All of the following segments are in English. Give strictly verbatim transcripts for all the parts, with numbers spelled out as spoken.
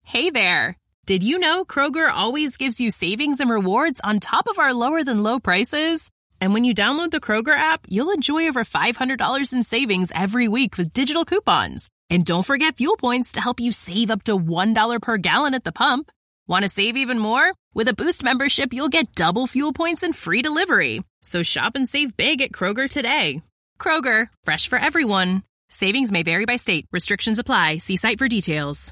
Hey there! Did you know Kroger always gives you savings and rewards on top of our lower-than-low prices? And when you download the Kroger app, you'll enjoy over five hundred dollars in savings every week with digital coupons. And don't forget fuel points to help you save up to one dollar per gallon at the pump. Want to save even more? With a Boost membership, you'll get double fuel points and free delivery. So shop and save big at Kroger today. Kroger, fresh for everyone. Savings may vary by state. Restrictions apply. See site for details.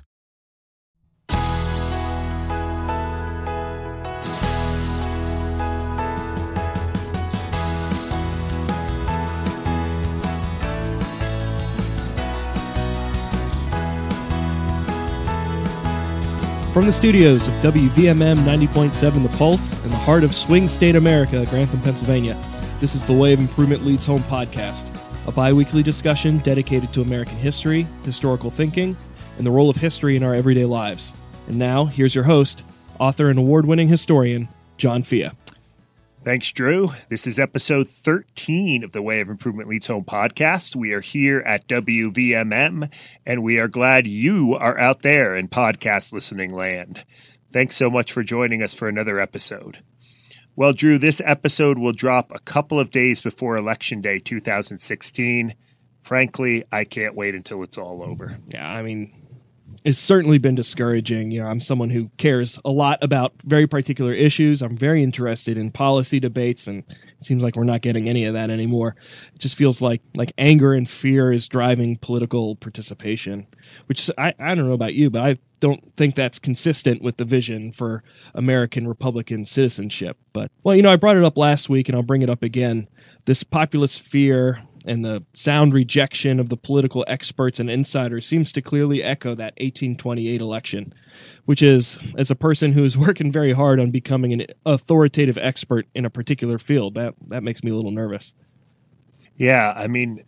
From the studios of W V M M ninety point seven The Pulse in the heart of swing state America, Grantham, Pennsylvania, this is the Way of Improvement Leads Home podcast, a bi-weekly discussion dedicated to American history, historical thinking, and the role of history in our everyday lives. And now, here's your host, author and award-winning historian, John Fia. Thanks, Drew. This is episode thirteen of the Way of Improvement Leads Home podcast. We are here at W V M M, and we are glad you are out there in podcast listening land. Thanks so much for joining us for another episode. Well, Drew, this episode will drop a couple of days before Election Day two thousand sixteen. Frankly, I can't wait until it's all over. Yeah, I mean, it's certainly been discouraging. You know, I'm someone who cares a lot about very particular issues. I'm very interested in policy debates, and it seems like we're not getting any of that anymore. It just feels like like anger and fear is driving political participation, which I, I don't know about you, but I don't think that's consistent with the vision for American Republican citizenship. But, well, you know, I brought it up last week, and I'll bring it up again. This populist fear and the sound rejection of the political experts and insiders seems to clearly echo that eighteen twenty-eight election, which is, as a person who is working very hard on becoming an authoritative expert in a particular field, that, that makes me a little nervous. Yeah, I mean,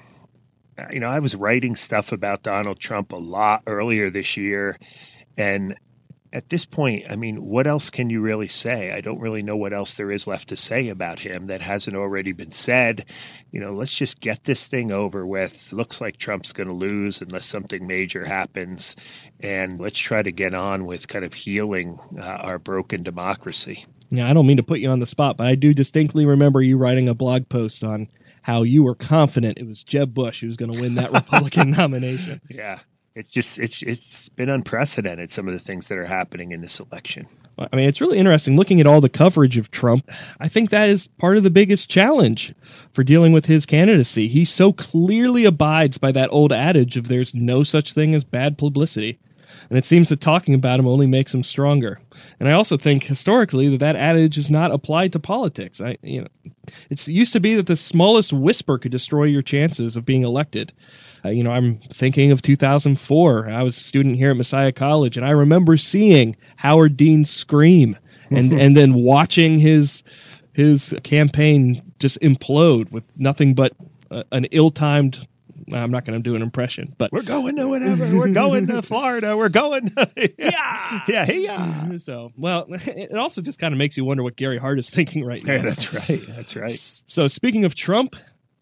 you know, I was writing stuff about Donald Trump a lot earlier this year, and at this point, I mean, what else can you really say? I don't really know what else there is left to say about him that hasn't already been said. You know, let's just get this thing over with. Looks like Trump's going to lose unless something major happens. And let's try to get on with kind of healing uh, our broken democracy. Yeah, I don't mean to put you on the spot, but I do distinctly remember you writing a blog post on how you were confident it was Jeb Bush who was going to win that Republican nomination. Yeah. It's just, it's it's been unprecedented, some of the things that are happening in this election. I mean, it's really interesting looking at all the coverage of Trump. I think that is part of the biggest challenge for dealing with his candidacy. He so clearly abides by that old adage of there's no such thing as bad publicity. And it seems that talking about him only makes him stronger. And I also think historically that that adage is not applied to politics. I, you know, it used to be that the smallest whisper could destroy your chances of being elected. Uh, you know, I'm thinking of two thousand four. I was a student here at Messiah College, and I remember seeing Howard Dean scream and, and then watching his his campaign just implode with nothing but uh, an ill-timed, I'm not going to do an impression, but we're going to whatever. We're going to Florida. We're going. To, yeah. Yeah. Yeah. So, well, it also just kind of makes you wonder what Gary Hart is thinking right now. Yeah, that's right. That's right. So speaking of Trump,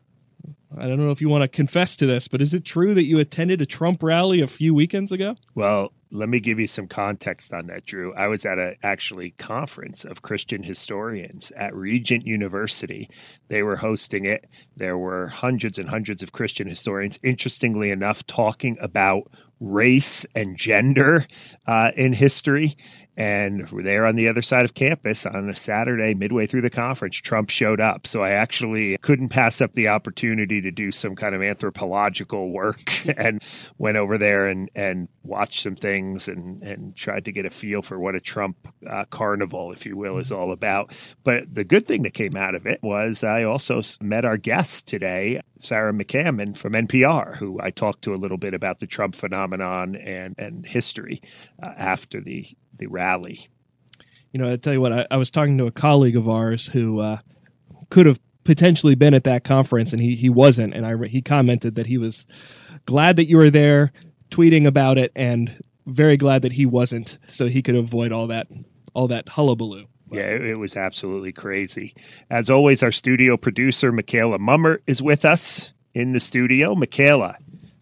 I don't know if you want to confess to this, but is it true that you attended a Trump rally a few weekends ago? Well, let me give you some context on that, Drew. I was at a actually conference of Christian historians at Regent University. They were hosting it. There were hundreds and hundreds of Christian historians, interestingly enough, talking about race and gender uh, in history. And there on the other side of campus on a Saturday, midway through the conference, Trump showed up. So I actually couldn't pass up the opportunity to do some kind of anthropological work and went over there and, and watched some things and, and tried to get a feel for what a Trump uh, carnival, if you will, is all about. But the good thing that came out of it was I also met our guest today, Sarah McCammon from N P R, who I talked to a little bit about the Trump phenomenon and, and history uh, after the the rally. You know, I tell you what, I, I was talking to a colleague of ours who uh, could have potentially been at that conference, and he he wasn't. And I he commented that he was glad that you were there, tweeting about it, and very glad that he wasn't, so he could avoid all that all that hullabaloo. Yeah, it was absolutely crazy. As always, our studio producer, Michaela Mummer, is with us in the studio. Michaela,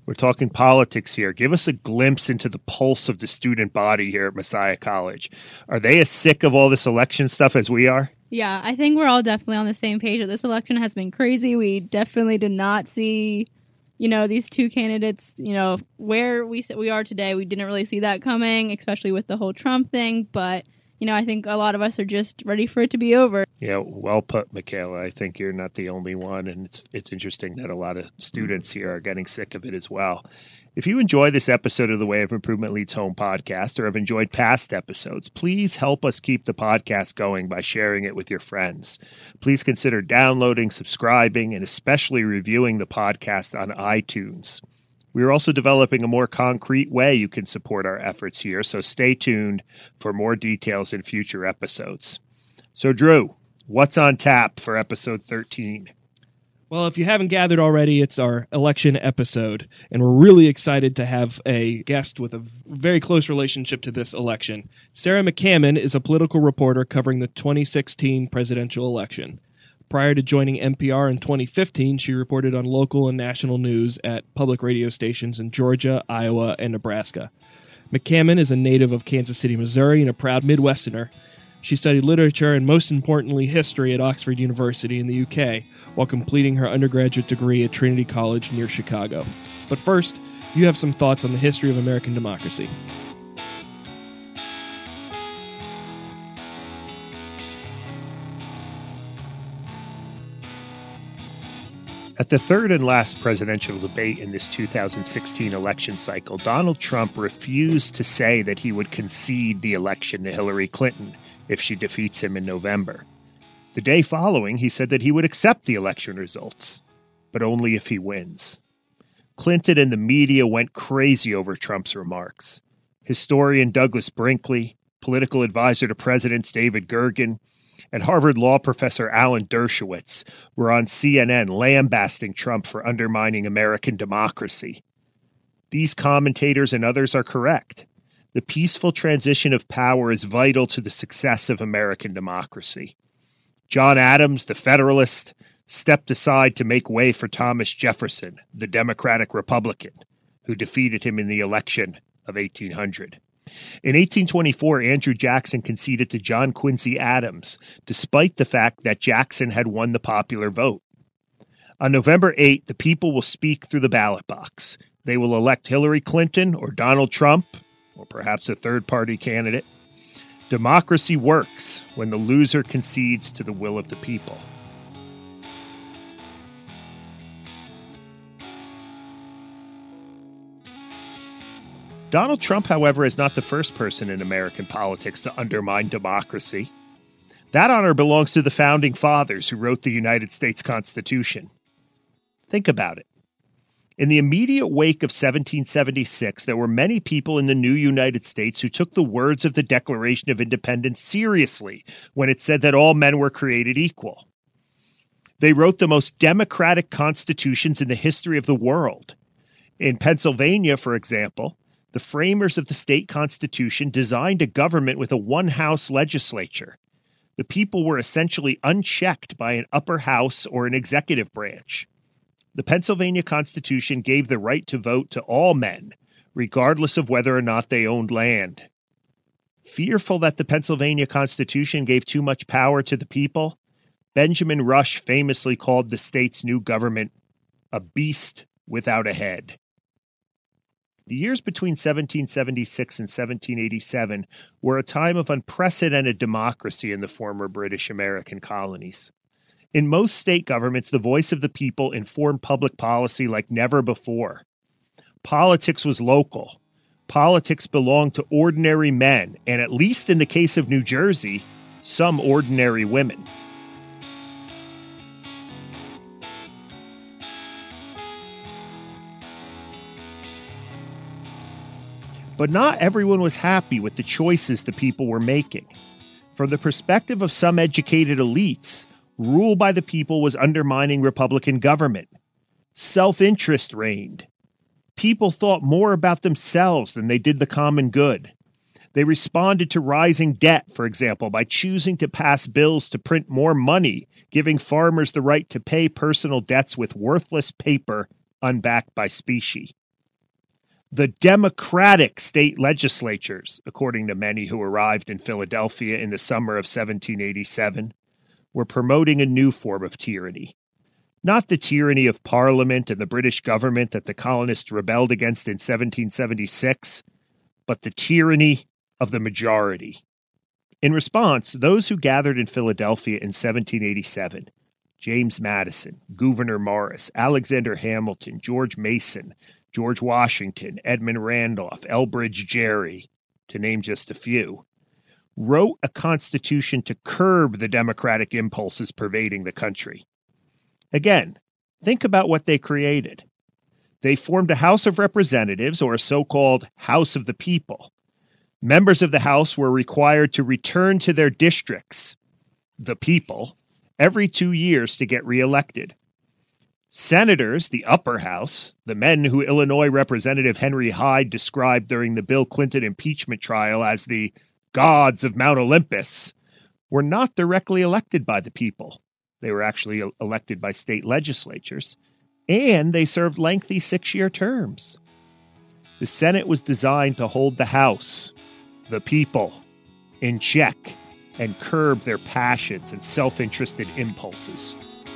We're talking politics here. Give us a glimpse into the pulse of the student body here at Messiah College. Are they as sick of all this election stuff as we are? Yeah, I think we're all definitely on the same page. This election has been crazy. We definitely did not see, you know, these two candidates, you know, where we we are today. We didn't really see that coming, especially with the whole Trump thing. But, you know, I think a lot of us are just ready for it to be over. Yeah, well put, Michaela. I think you're not the only one. And it's it's interesting that a lot of students here are getting sick of it as well. If you enjoy this episode of the Way of Improvement Leads Home podcast or have enjoyed past episodes, please help us keep the podcast going by sharing it with your friends. Please consider downloading, subscribing, and especially reviewing the podcast on iTunes. We are also developing a more concrete way you can support our efforts here, so stay tuned for more details in future episodes. So, Drew, what's on tap for episode thirteen? Well, if you haven't gathered already, it's our election episode, and we're really excited to have a guest with a very close relationship to this election. Sarah McCammon is a political reporter covering the twenty sixteen presidential election. Prior to joining N P R in twenty fifteen, she reported on local and national news at public radio stations in Georgia, Iowa, and Nebraska. McCammon is a native of Kansas City, Missouri, and a proud Midwesterner. She studied literature and, most importantly, history at Oxford University in the U K, while completing her undergraduate degree at Trinity College near Chicago. But first, you have some thoughts on the history of American democracy. At the third and last presidential debate in this two thousand sixteen election cycle, Donald Trump refused to say that he would concede the election to Hillary Clinton if she defeats him in November. The day following, he said that he would accept the election results, but only if he wins. Clinton and the media went crazy over Trump's remarks. Historian Douglas Brinkley, political advisor to presidents David Gergen, and Harvard law professor Alan Dershowitz were on C N N lambasting Trump for undermining American democracy. These commentators and others are correct. The peaceful transition of power is vital to the success of American democracy. John Adams, the Federalist, stepped aside to make way for Thomas Jefferson, the Democratic Republican, who defeated him in the election of eighteen hundred. In eighteen twenty-four, Andrew Jackson conceded to John Quincy Adams, despite the fact that Jackson had won the popular vote. On November eighth, the people will speak through the ballot box. They will elect Hillary Clinton or Donald Trump, or perhaps a third-party candidate. Democracy works when the loser concedes to the will of the people. Donald Trump, however, is not the first person in American politics to undermine democracy. That honor belongs to the founding fathers who wrote the United States Constitution. Think about it. In the immediate wake of seventeen seventy-six, there were many people in the new United States who took the words of the Declaration of Independence seriously when it said that all men were created equal. They wrote the most democratic constitutions in the history of the world. In Pennsylvania, for example, the framers of the state constitution designed a government with a one-house legislature. The people were essentially unchecked by an upper house or an executive branch. The Pennsylvania Constitution gave the right to vote to all men, regardless of whether or not they owned land. Fearful that the Pennsylvania Constitution gave too much power to the people, Benjamin Rush famously called the state's new government a beast without a head. The years between seventeen seventy-six and seventeen eighty-seven were a time of unprecedented democracy in the former British American colonies. In most state governments, the voice of the people informed public policy like never before. Politics was local. Politics belonged to ordinary men, and at least in the case of New Jersey, some ordinary women. But not everyone was happy with the choices the people were making. From the perspective of some educated elites, rule by the people was undermining Republican government. Self-interest reigned. People thought more about themselves than they did the common good. They responded to rising debt, for example, by choosing to pass bills to print more money, giving farmers the right to pay personal debts with worthless paper unbacked by specie. The Democratic state legislatures, according to many who arrived in Philadelphia in the summer of seventeen eighty-seven, were promoting a new form of tyranny. Not the tyranny of Parliament and the British government that the colonists rebelled against in seventeen seventy-six, but the tyranny of the majority. In response, those who gathered in Philadelphia in seventeen eighty-seven, James Madison, Gouverneur Morris, Alexander Hamilton, George Mason, George Washington, Edmund Randolph, Elbridge Gerry, to name just a few, wrote a constitution to curb the democratic impulses pervading the country. Again, think about what they created. They formed a House of Representatives, or a so-called House of the People. Members of the House were required to return to their districts, the people, every two years to get reelected. Senators, the upper house, the men who Illinois Representative Henry Hyde described during the Bill Clinton impeachment trial as the gods of Mount Olympus, were not directly elected by the people. They were actually elected by state legislatures, and they served lengthy six-year terms. The Senate was designed to hold the House, the people, in check and curb their passions and self-interested impulses.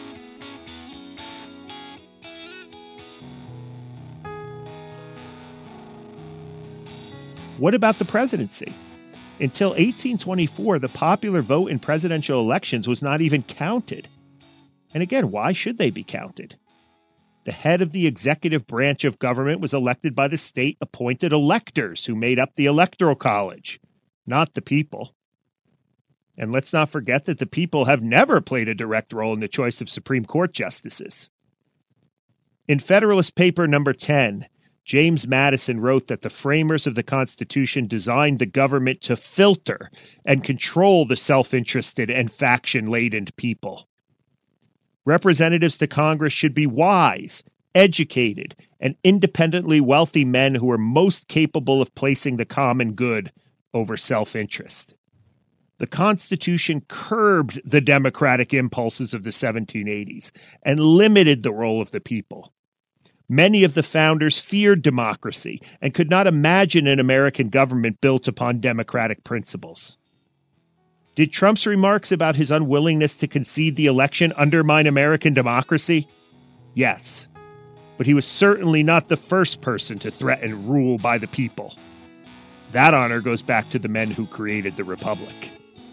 What about the presidency? Until eighteen twenty-four, the popular vote in presidential elections was not even counted. And again, why should they be counted? The head of the executive branch of government was elected by the state-appointed electors who made up the Electoral College, not the people. And let's not forget that the people have never played a direct role in the choice of Supreme Court justices. In Federalist Paper number ten, James Madison wrote that the framers of the Constitution designed the government to filter and control the self-interested and faction-laden people. Representatives to Congress should be wise, educated, and independently wealthy men who are most capable of placing the common good over self-interest. The Constitution curbed the democratic impulses of the seventeen eighties and limited the role of the people. Many of the founders feared democracy and could not imagine an American government built upon democratic principles. Did Trump's remarks about his unwillingness to concede the election undermine American democracy? Yes, but he was certainly not the first person to threaten rule by the people. That honor goes back to the men who created the republic.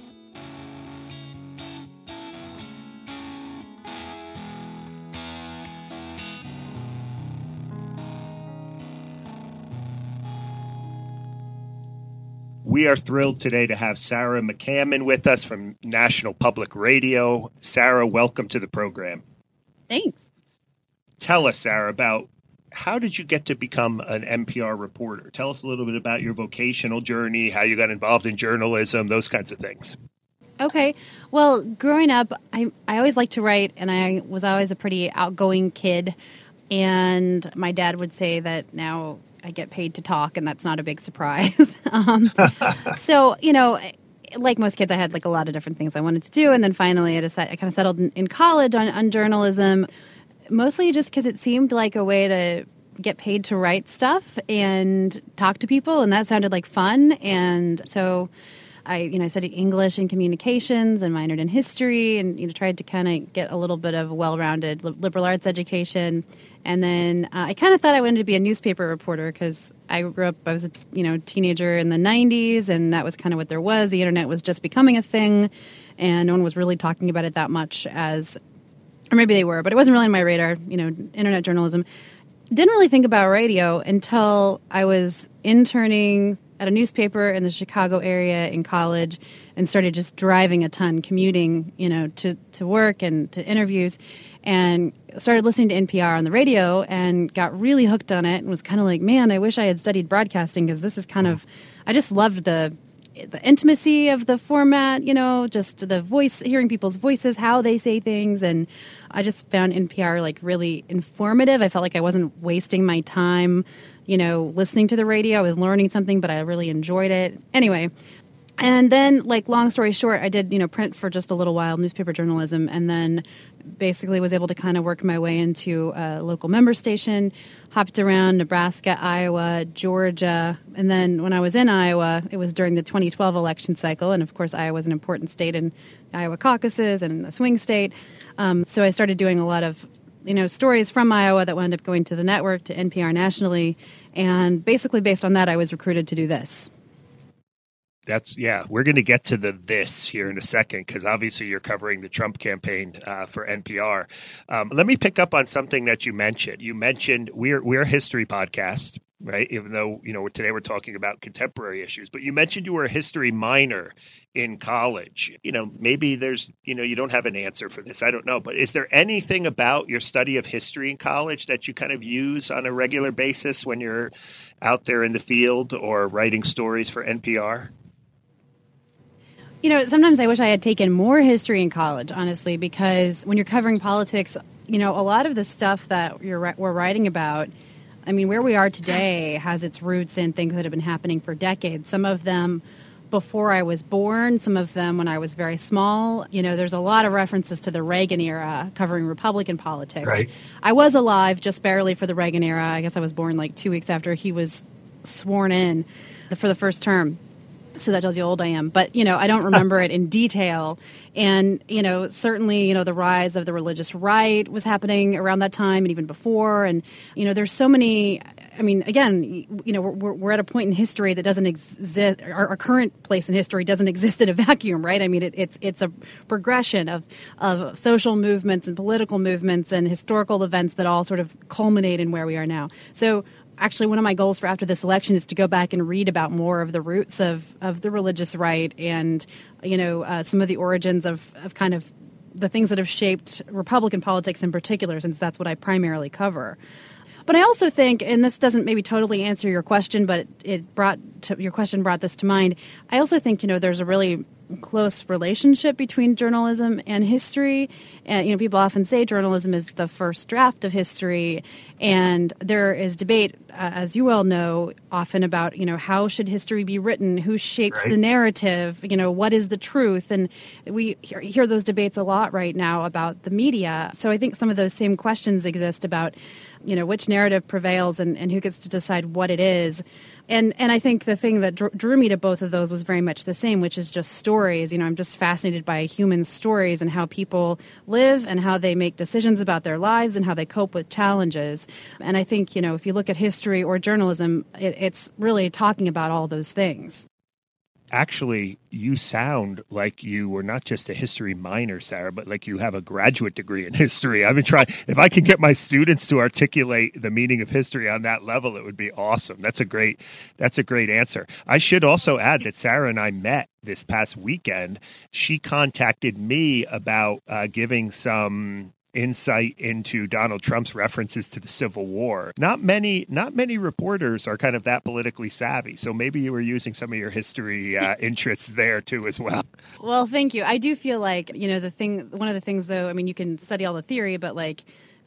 We are thrilled today to have Sarah McCammon with us from National Public Radio. Sarah, welcome to the program. Thanks. Tell us, Sarah, about how did you get to become an N P R reporter? Tell us a little bit about your vocational journey, how you got involved in journalism, those kinds of things. Okay. Well, growing up, I, I always liked to write, and I was always a pretty outgoing kid. And my dad would say that now I get paid to talk, and that's not a big surprise. um, so, you know, like most kids, I had like a lot of different things I wanted to do. And then finally I decided, I kind of settled in, in college on, on journalism, mostly just because it seemed like a way to get paid to write stuff and talk to people. And that sounded like fun. And so I, you know, studied English and communications and minored in history and, you know, tried to kind of get a little bit of a well-rounded liberal arts education. And then uh, I kind of thought I wanted to be a newspaper reporter because I grew up, I was a you know teenager in the nineties, and that was kind of what there was. The internet was just becoming a thing, and no one was really talking about it that much as, or maybe they were, but it wasn't really on my radar, you know, internet journalism. Didn't really think about radio until I was interning at a newspaper in the Chicago area in college and started just driving a ton, commuting, you know, to, to work and to interviews, and started listening to N P R on the radio and got really hooked on it and was kind of like, man, I wish I had studied broadcasting because this is kind of, I just loved the the intimacy of the format, you know, just the voice, hearing people's voices, how they say things. And I just found N P R like really informative. I felt like I wasn't wasting my time, you know, listening to the radio. I was learning something, but I really enjoyed it. Anyway, and then, like, long story short, I did, you know, print for just a little while, newspaper journalism, and then basically was able to kind of work my way into a local member station, hopped around Nebraska, Iowa, Georgia. And then when I was in Iowa, it was during the twenty twelve election cycle. And of course, Iowa is an important state in the Iowa caucuses and a swing state. Um, so I started doing a lot of, you know, stories from Iowa that wound up going to the network, to N P R nationally. And basically based on that, I was recruited to do this. That's, yeah, we're going to get to the this here in a second, because obviously you're covering the Trump campaign uh, for N P R. Um, let me pick up on something that you mentioned. You mentioned we're we're a history podcast, right? Even though, you know, today we're talking about contemporary issues, but you mentioned you were a history minor in college. You know, maybe there's, you know, you don't have an answer for this. I don't know. But is there anything about your study of history in college that you kind of use on a regular basis when you're out there in the field or writing stories for N P R? You know, sometimes I wish I had taken more history in college, honestly, because when you're covering politics, you know, a lot of the stuff that you're, we're writing about, I mean, where we are today has its roots in things that have been happening for decades. Some of them before I was born, some of them when I was very small. You know, there's a lot of references to the Reagan era covering Republican politics. Right. I was alive just barely for the Reagan era. I guess I was born like two weeks after he was sworn in for the first term. So that tells you how old I am. But, you know, I don't remember it in detail. And, you know, certainly, you know, the rise of the religious right was happening around that time and even before. And, you know, there's so many, I mean, again, you know, we're, we're at a point in history that doesn't exist, our, our current place in history doesn't exist in a vacuum, right? I mean, it, it's it's a progression of, of social movements and political movements and historical events that all sort of culminate in where we are now. So actually, one of my goals for after this election is to go back and read about more of the roots of, of the religious right and, you know, uh, some of the origins of, of kind of the things that have shaped Republican politics in particular, since that's what I primarily cover. But I also think, and this doesn't maybe totally answer your question, but it brought to, your question brought this to mind. I also think, you know, there's a really close relationship between journalism and history. And, you know, people often say journalism is the first draft of history. And there is debate, uh, as you well know, often about, you know, how should history be written? Who shapes right. the narrative? You know, what is the truth? And we hear, hear those debates a lot right now about the media. So I think some of those same questions exist about, you know, which narrative prevails and, and who gets to decide what it is. And and I think the thing that dr- drew me to both of those was very much the same, which is just stories. You know, I'm just fascinated by human stories and how people live and how they make decisions about their lives and how they cope with challenges. And I think, you know, if you look at history or journalism, it, it's really talking about all those things. Actually, you sound like you were not just a history minor, Sarah, but like you have a graduate degree in history. I've been trying, if I can get my students to articulate the meaning of history on that level, it would be awesome. That's a great, that's a great answer. I should also add that Sarah and I met this past weekend. She contacted me about uh, giving some insight into Donald Trump's references to the Civil War. Not many, not many reporters are kind of that politically savvy. So maybe you were using some of your history uh, interests there too, as well. Well, thank you. I do feel like, you know, the thing, one of the things though, I mean, you can study all the theory, but like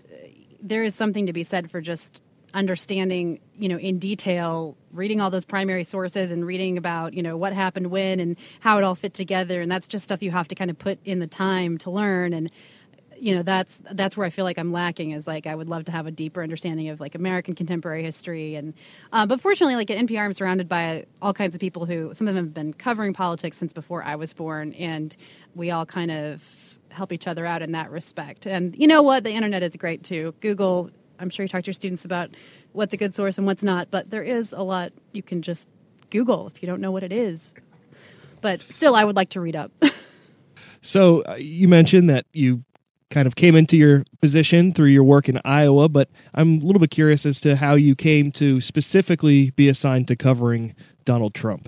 there is something to be said for just understanding, you know, in detail, reading all those primary sources and reading about, you know, what happened when and how it all fit together. And that's just stuff you have to kind of put in the time to learn. And you know, that's that's where I feel like I'm lacking is like I would love to have a deeper understanding of like American contemporary history. And uh, but fortunately, like at N P R, I'm surrounded by all kinds of people who some of them have been covering politics since before I was born. And we all kind of help each other out in that respect. And you know what? The internet is great, too. Google, I'm sure you talk to your students about what's a good source and what's not. But there is a lot you can just Google if you don't know what it is. But still, I would like to read up. So uh, you mentioned that you kind of came into your position through your work in Iowa, but I'm a little bit curious as to how you came to specifically be assigned to covering Donald Trump.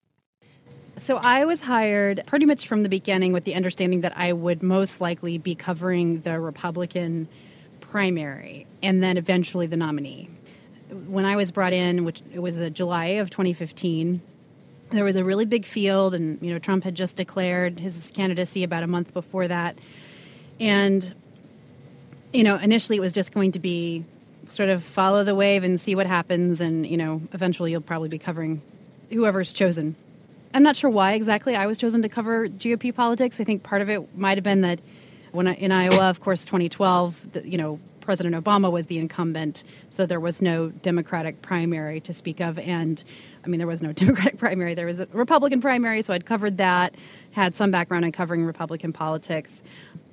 So I was hired pretty much from the beginning with the understanding that I would most likely be covering the Republican primary and then eventually the nominee. When I was brought in, which it was uh, July of twenty fifteen, there was a really big field, and you know Trump had just declared his candidacy about a month before that. And, you know, initially it was just going to be sort of follow the wave and see what happens. And, you know, eventually you'll probably be covering whoever's chosen. I'm not sure why exactly I was chosen to cover G O P politics. I think part of it might have been that When I, in Iowa, of course, twenty twelve, the, you know, President Obama was the incumbent, so there was no Democratic primary to speak of. And, I mean, there was no Democratic primary. There was a Republican primary, so I'd covered that, had some background in covering Republican politics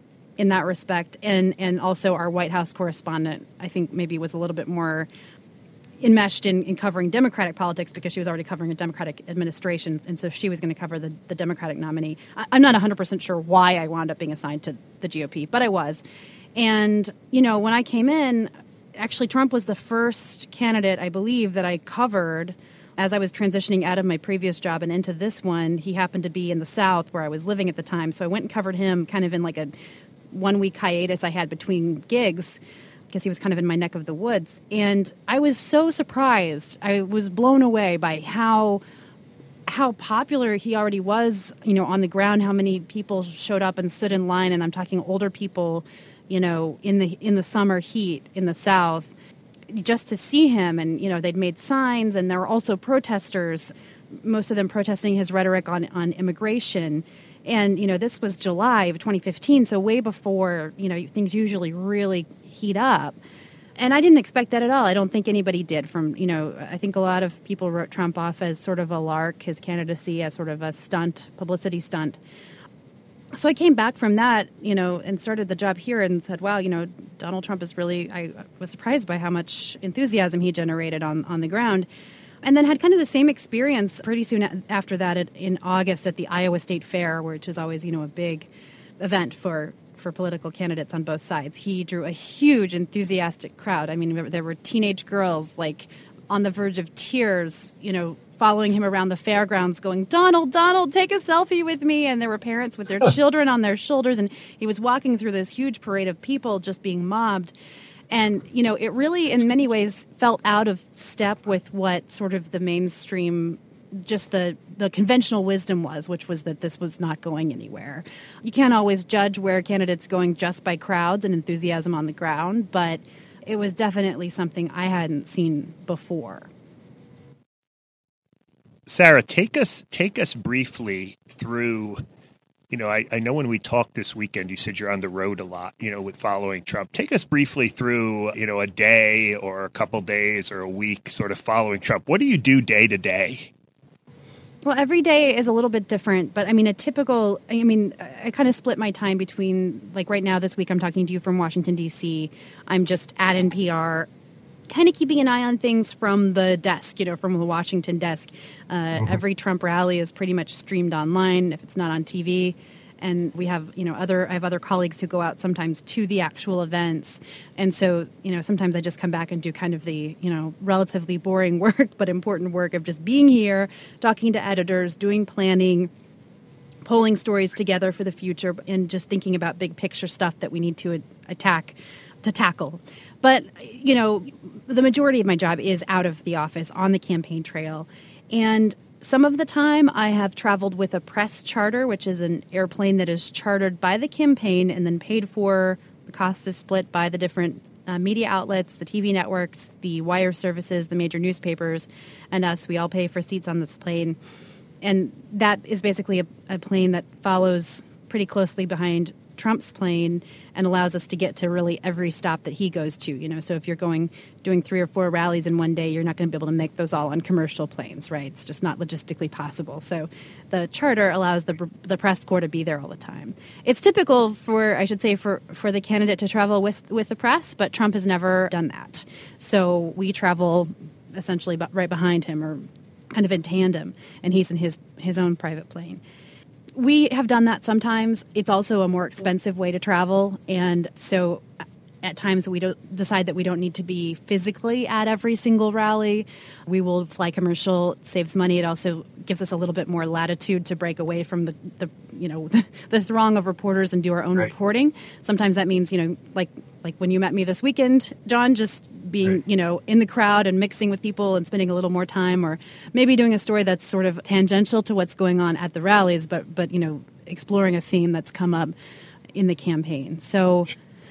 in that respect. And, and also our White House correspondent, I think, maybe was a little bit more enmeshed in, in covering Democratic politics because she was already covering a Democratic administration, and so she was going to cover the, the Democratic nominee. I, I'm not one hundred percent sure why I wound up being assigned to the G O P, but I was. And, you know, when I came in, actually Trump was the first candidate, I believe, that I covered as I was transitioning out of my previous job and into this one. He happened to be in the South where I was living at the time, so I went and covered him kind of in like a one-week hiatus I had between gigs, because he was kind of in my neck of the woods. And I was so surprised. I was blown away by how how popular he already was, you know, on the ground, how many people showed up and stood in line, and I'm talking older people, you know, in the in the summer heat in the South, just to see him. And, you know, they'd made signs, and there were also protesters, most of them protesting his rhetoric on, on immigration. And, you know, this was July of twenty fifteen, so way before, you know, things usually really heat up. And I didn't expect that at all. I don't think anybody did. From, you know, I think a lot of people wrote Trump off as sort of a lark, his candidacy as sort of a stunt, publicity stunt. So I came back from that, you know, and started the job here and said, wow, you know, Donald Trump is really, I was surprised by how much enthusiasm he generated on, on the ground. And then had kind of the same experience pretty soon after that at, in August at the Iowa State Fair, which is always, you know, a big event for, for political candidates on both sides. He drew a huge, enthusiastic crowd. I mean, there were teenage girls, like, on the verge of tears, you know, following him around the fairgrounds going, Donald, Donald, take a selfie with me. And there were parents with their children on their shoulders. And he was walking through this huge parade of people just being mobbed. And, you know, it really, in many ways, felt out of step with what sort of the mainstream, just the, the conventional wisdom was, which was that this was not going anywhere. You can't always judge where a candidate's going just by crowds and enthusiasm on the ground, but it was definitely something I hadn't seen before. Sarah, take us take us briefly through, you know, I, I know when we talked this weekend, you said you're on the road a lot, you know, with following Trump. Take us briefly through, you know, a day or a couple days or a week sort of following Trump. What do you do day to day? Well, every day is a little bit different, but I mean, a typical, I mean, I kind of split my time between, like right now this week, I'm talking to you from Washington, D C. I'm just at N P R, kind of keeping an eye on things from the desk, you know, from the Washington desk. Uh, mm-hmm. Every Trump rally is pretty much streamed online if it's not on T V. And we have, you know, other, I have other colleagues who go out sometimes to the actual events. And so, you know, sometimes I just come back and do kind of the, you know, relatively boring work, but important work of just being here, talking to editors, doing planning, pulling stories together for the future, and just thinking about big picture stuff that we need to attack, to tackle. But, you know, the majority of my job is out of the office on the campaign trail. And some of the time I have traveled with a press charter, which is an airplane that is chartered by the campaign and then paid for. The cost is split by the different uh, media outlets, the T V networks, the wire services, the major newspapers, and us. We all pay for seats on this plane. And that is basically a, a plane that follows pretty closely behind Trump's plane and allows us to get to really every stop that he goes to. You know, so if you're going doing three or four rallies in one day, you're not going to be able to make those all on commercial planes, right? It's just not logistically possible. So the charter allows the the press corps to be there all the time. It's typical for, I should say, for, for the candidate to travel with with the press, but Trump has never done that. So we travel essentially right behind him, or kind of in tandem, and he's in his his own private plane. We have done that sometimes. It's also a more expensive way to travel, and so at times we don't decide that we don't need to be physically at every single rally. We will fly commercial. It saves money. It also gives us a little bit more latitude to break away from the, the you know, the, the throng of reporters and do our own right. reporting. Sometimes that means, you know, like like when you met me this weekend, John, just being, right. you know, in the crowd and mixing with people and spending a little more time, or maybe doing a story that's sort of tangential to what's going on at the rallies, but, but you know, exploring a theme that's come up in the campaign. So,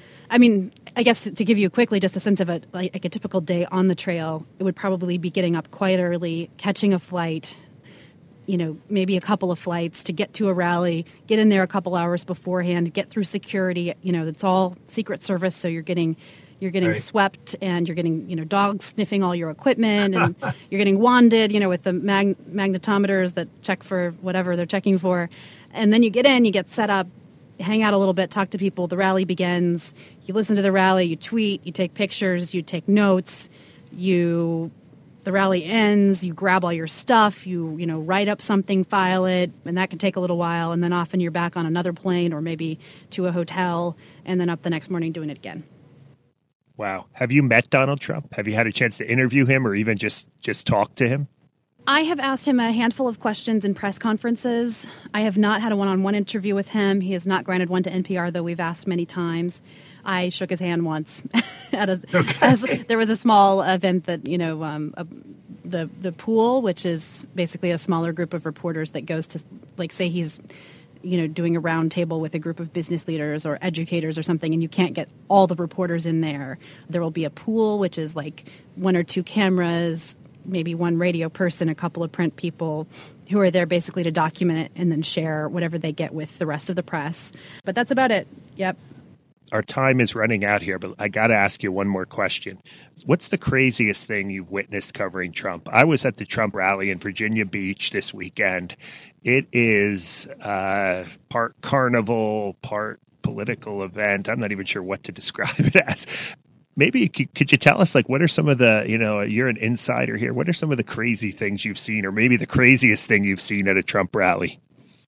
I mean, I guess to give you quickly just a sense of a, like, like a typical day on the trail, it would probably be getting up quite early, catching a flight, you know, maybe a couple of flights to get to a rally, get in there a couple hours beforehand, get through security. You know, it's all Secret Service, so you're getting you're getting Right. swept, and you're getting, you know, dogs sniffing all your equipment, and you're getting wanded, you know, with the mag- magnetometers that check for whatever they're checking for. And then you get in, you get set up, hang out a little bit, talk to people. The rally begins. You listen to the rally, you tweet, you take pictures, you take notes, you... The rally ends, you grab all your stuff, you you know write up something, file it, and that can take a little while, and then often you're back on another plane or maybe to a hotel, and then up the next morning doing it again. Wow. Have you met Donald Trump? Have you had a chance to interview him or even just just talk to him? I have asked him a handful of questions in press conferences. I have not had a one-on-one interview with him. He has not granted one to N P R, though we've asked many times. I shook his hand once. at a, Okay. as, there was a small event that, you know, um, a, the the pool, which is basically a smaller group of reporters that goes to, like, say he's, you know, doing a round table with a group of business leaders or educators or something, and you can't get all the reporters in there. There will be a pool, which is like one or two cameras, maybe one radio person, a couple of print people who are there basically to document it and then share whatever they get with the rest of the press. But that's about it. Yep. Our time is running out here, but I got to ask you one more question. What's the craziest thing you've witnessed covering Trump? I was at the Trump rally in Virginia Beach this weekend. It is uh, part carnival, part political event. I'm not even sure what to describe it as. Maybe you could, could you tell us, like, what are some of the, you know, you're an insider here. What are some of the crazy things you've seen, or maybe the craziest thing you've seen at a Trump rally?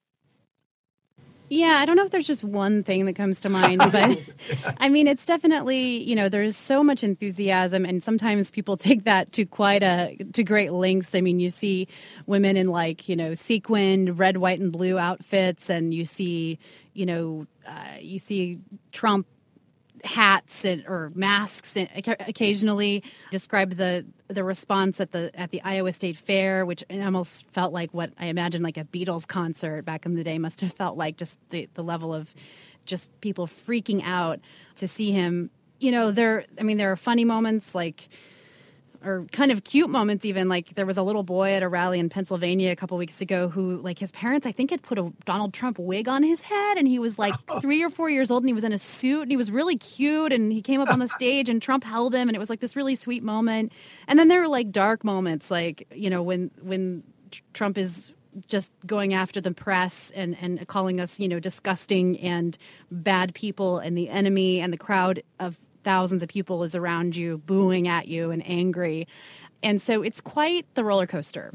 Yeah, I don't know if there's just one thing that comes to mind, but I mean, it's definitely, you know, there's so much enthusiasm, and sometimes people take that to quite a, to great lengths. I mean, you see women in, like, you know, sequined red, white, and blue outfits, and you see, you know, uh, you see Trump hats and, or masks and occasionally. Describe the the response at the at the Iowa State Fair, which almost felt like what I imagine like a Beatles concert back in the day must have felt like, just the, the level of just people freaking out to see him. You know, there, I mean, there are funny moments, like, or kind of cute moments even. Like, there was a little boy at a rally in Pennsylvania a couple weeks ago who, like, his parents, I think, had put a Donald Trump wig on his head, and he was like three or four years old, and he was in a suit, and he was really cute, and he came up on the stage, and Trump held him, and it was like this really sweet moment. And then there were, like, dark moments, like, you know, when when Trump is just going after the press and, and calling us, you know, disgusting and bad people and the enemy, and the crowd of thousands of people is around you, booing at you and angry. And so it's quite the roller coaster.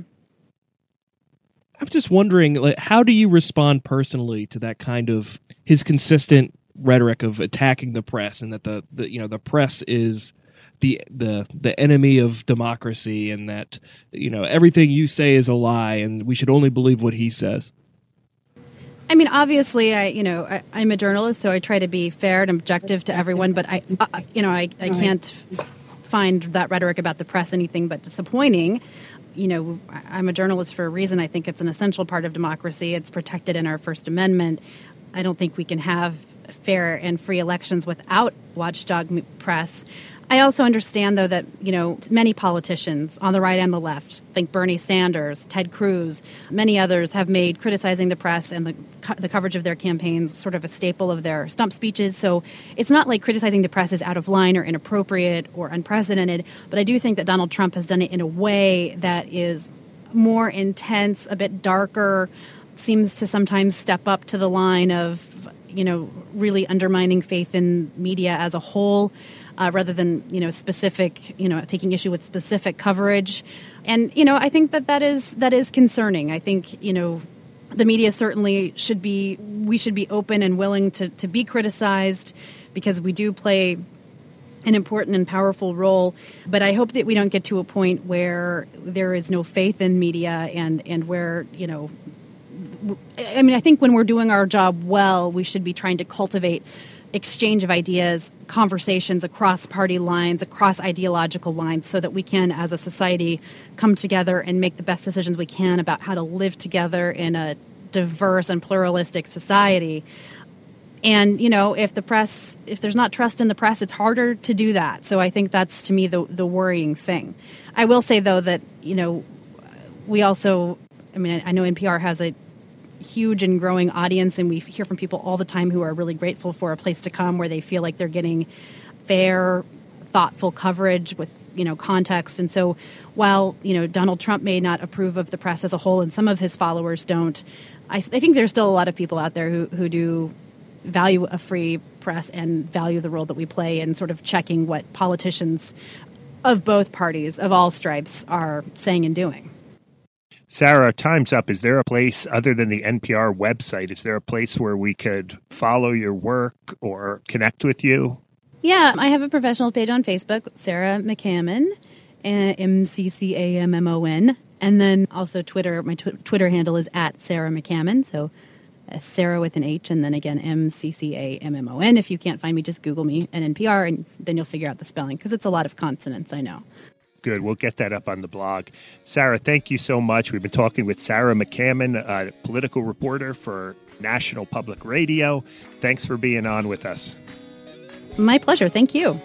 I'm just wondering, like, how do you respond personally to that kind of his consistent rhetoric of attacking the press, and that the, the you know the press is the the the enemy of democracy, and that, you know, everything you say is a lie, and we should only believe what he says? I mean, obviously, I you know I, I'm a journalist, so I try to be fair and objective to everyone. But I, uh, you know, I, I can't find that rhetoric about the press anything but disappointing. You know, I'm a journalist for a reason. I think it's an essential part of democracy. It's protected in our First Amendment. I don't think we can have fair and free elections without watchdog press. I also understand, though, that, you know, many politicians on the right and the left, think Bernie Sanders, Ted Cruz, many others have made criticizing the press and the co- the coverage of their campaigns sort of a staple of their stump speeches. So it's not like criticizing the press is out of line or inappropriate or unprecedented, but I do think that Donald Trump has done it in a way that is more intense, a bit darker, seems to sometimes step up to the line of, you know, really undermining faith in media as a whole. Uh, rather than, you know, specific, you know, taking issue with specific coverage. And, you know, I think that that is, that is concerning. I think, you know, the media certainly should be, we should be open and willing to, to be criticized, because we do play an important and powerful role. But I hope that we don't get to a point where there is no faith in media, and, and where, you know, I mean, I think when we're doing our job well, we should be trying to cultivate exchange of ideas, conversations across party lines, across ideological lines, so that we can, as a society, come together and make the best decisions we can about how to live together in a diverse and pluralistic society. And, you know, if the press, if there's not trust in the press, it's harder to do that. So I think that's, to me, the the worrying thing. I will say, though, that, you know, we also I mean, I know N P R has a huge and growing audience, and we hear from people all the time who are really grateful for a place to come where they feel like they're getting fair, thoughtful coverage with, you know, context. And so while, you know, Donald Trump may not approve of the press as a whole and some of his followers don't, I, I think there's still a lot of people out there who, who do value a free press and value the role that we play in sort of checking what politicians of both parties, of all stripes, are saying and doing. Sarah, time's up. Is there a place other than the N P R website? Is there a place where we could follow your work or connect with you? Yeah, I have a professional page on Facebook, Sarah McCammon, M C C A M M O N. And then also Twitter, my tw- Twitter handle is at Sarah McCammon. So uh, Sarah with an H, and then again, M C C A M M O N. If you can't find me, just Google me and N P R, and then you'll figure out the spelling, because it's a lot of consonants, I know. Good. We'll get that up on the blog. Sarah, thank you so much. We've been talking with Sarah McCammon, a political reporter for National Public Radio. Thanks for being on with us. My pleasure. Thank you.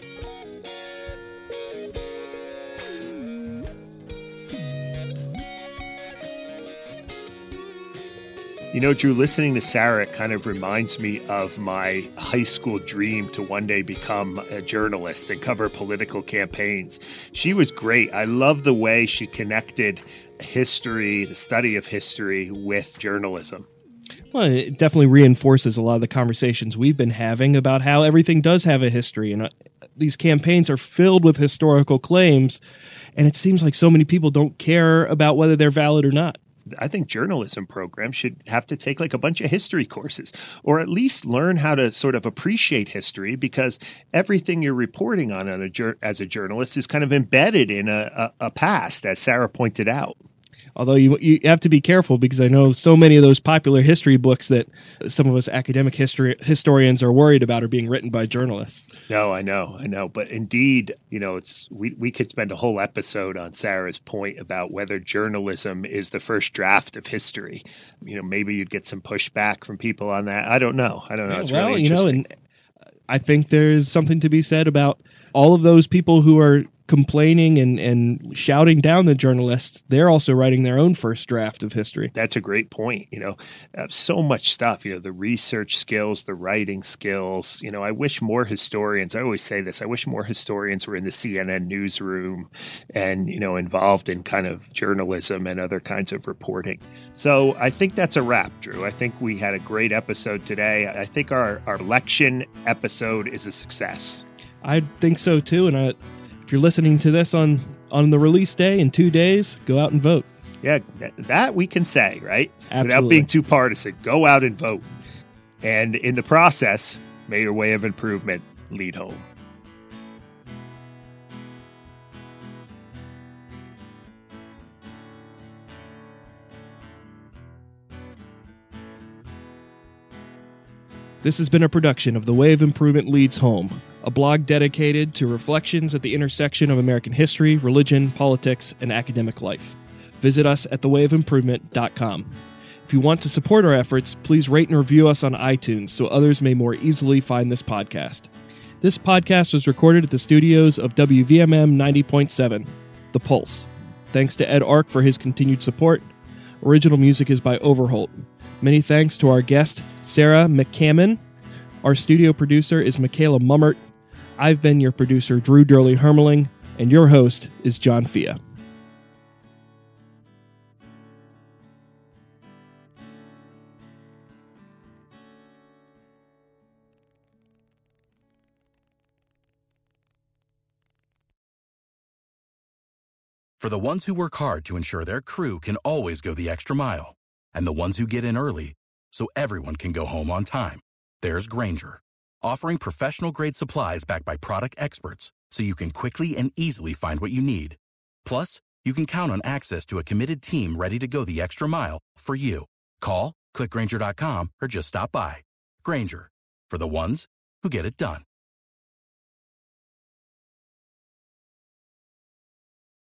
You know, Drew, listening to Sarah kind of reminds me of my high school dream to one day become a journalist and cover political campaigns. She was great. I love the way she connected history, the study of history, with journalism. Well, it definitely reinforces a lot of the conversations we've been having about how everything does have a history. And uh, these campaigns are filled with historical claims, and it seems like so many people don't care about whether they're valid or not. I think journalism programs should have to take like a bunch of history courses, or at least learn how to sort of appreciate history, because everything you're reporting on, on a, as a journalist is kind of embedded in a, a, a past, as Sarah pointed out. Although you you have to be careful, because I know so many of those popular history books that some of us academic history historians are worried about are being written by journalists. No, I know, I know. But indeed, you know, it's we, we could spend a whole episode on Sarah's point about whether journalism is the first draft of history. You know, maybe you'd get some pushback from people on that. I don't know. I don't know. It's well, really you know, interesting. and I think there's something to be said about all of those people who are complaining and, and shouting down the journalists. They're also writing their own first draft of history. That's a great point. You know, uh, so much stuff, you know, the research skills, the writing skills. You know, I wish more historians, I always say this, I wish more historians were in the C N N newsroom and, you know, involved in kind of journalism and other kinds of reporting. So I think that's a wrap, Drew. I think we had a great episode today. I think our, our election episode is a success. I think so, too. And I, if you're listening to this on, on the release day in two days, go out and vote. Yeah, that we can say, right? Absolutely. Without being too partisan, go out and vote. And in the process, may your way of improvement lead home. This has been a production of The Way of Improvement Leads Home, a blog dedicated to reflections at the intersection of American history, religion, politics, and academic life. Visit us at the way of improvement dot com. If you want to support our efforts, please rate and review us on iTunes so others may more easily find this podcast. This podcast was recorded at the studios of W V M M ninety point seven, The Pulse. Thanks to Ed Ark for his continued support. Original music is by Overholt. Many thanks to our guest, Sarah McCammon. Our studio producer is Michaela Mummert. I've been your producer, Drew Durley Hermeling, and your host is John Fia. For the ones who work hard to ensure their crew can always go the extra mile, and the ones who get in early so everyone can go home on time, there's Grainger, offering professional-grade supplies backed by product experts so you can quickly and easily find what you need. Plus, you can count on access to a committed team ready to go the extra mile for you. Call, click Grainger dot com, or just stop by. Grainger, for the ones who get it done.